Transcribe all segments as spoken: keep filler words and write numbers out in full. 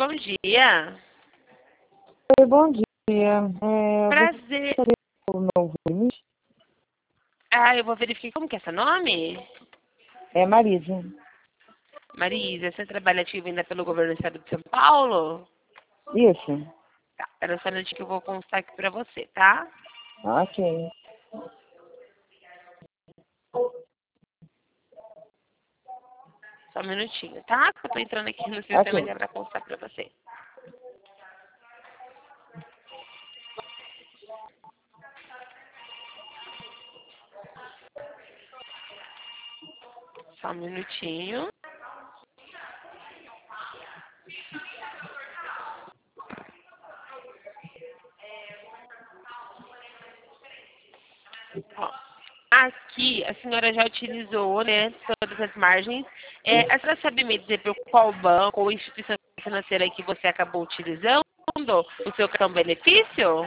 bom dia. Oi, bom dia. É, Prazer. Você o novo limite? Ah, eu vou verificar como que é seu nome? É Marisa. Marisa, você trabalha ativa ainda pelo governo do estado de São Paulo? Isso. Tá, era só um minutinho que eu vou constar aqui pra você, tá? Ok. Só um minutinho, tá? Eu tô entrando aqui no sistema Ok. já pra constar pra você. Só um minutinho. Ó, aqui a senhora já utilizou, né, todas as margens. É, a senhora sabe me dizer por qual banco ou instituição financeira que você acabou utilizando o seu cartão benefício?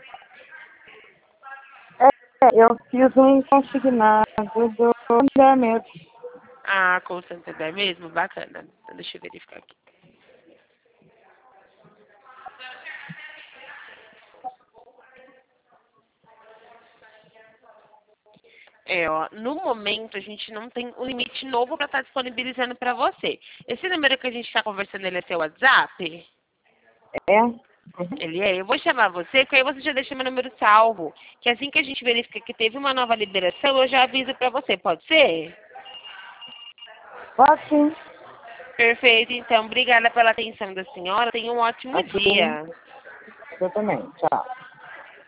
É, eu fiz um consignado do andamento. Ah, com o Santander mesmo? Bacana. Então, deixa eu verificar aqui. É, ó, no momento a gente não tem um limite novo para estar disponibilizando para você. Esse número que a gente está conversando, ele é seu WhatsApp? É? Uhum. Ele é. Eu vou chamar você, que aí você já deixa meu número salvo. Que assim que a gente verifica que teve uma nova liberação, eu já aviso para você. Pode ser? Pode sim. Perfeito. Então, obrigada pela atenção da senhora. Tenha um ótimo Ok. dia. Eu também. Tchau.